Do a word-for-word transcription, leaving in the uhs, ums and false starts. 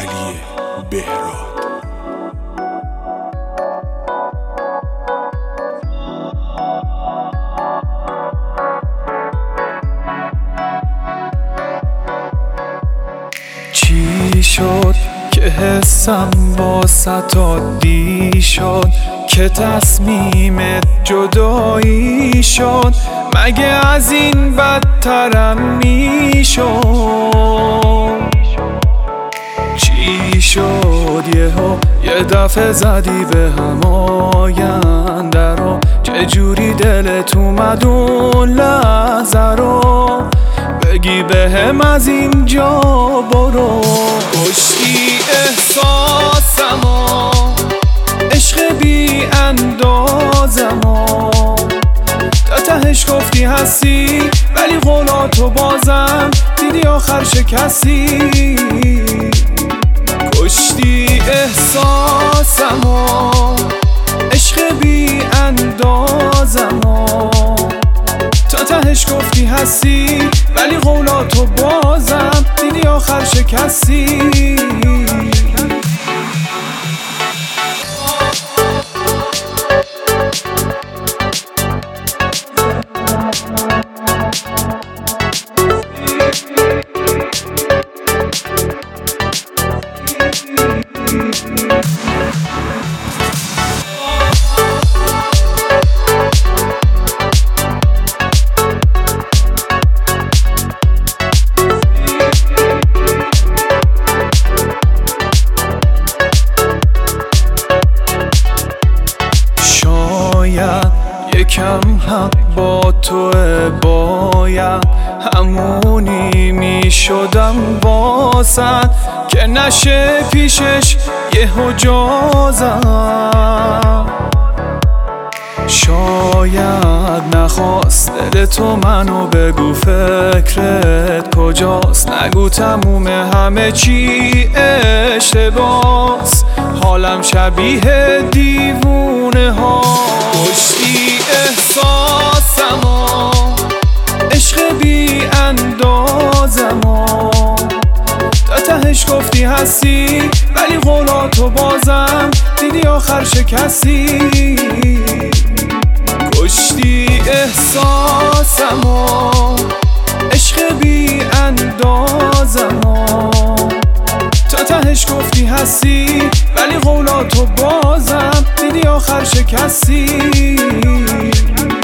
علی بهراد. چی شد که حسم واسط عادی شد، که تصمیمت جدایی شد؟ مگه از این بدترم میشد؟ چی شد یهو یه دفعه زدی به هم آینده رو؟ چجوری دلت اومد اون لحظه رو بگی به هم از اینجا برو؟ کشتی احساسمو، عشق بی اندازمو، تا تهش گفتی هستی ولی قولاتو بازم دیدی آخر شکستی. کشتی احساسمو، عشق بی اندازمو، تا تهش گفتی هستی ولی قولاتو بازم دیدی آخر شکستی. یکم هم با توه، باید همونی می شدم واسد که نشه پیشش یه حجازم. شاید نخواست دل تو منو بگو فکرت کجاست، نگو تموم همه چی اشتباس، حالم شبیه دیوونه ها. کشتی احساسمو، عشق بی اندازمو، تا تهش گفتی هستی ولی قولاتو بازم دیدی آخر شکستی. کشتی احساسمو، عشق بی اندازمو، تا تهش گفتی هستی ولی قولاتو بازم دیدی آخر شکستی.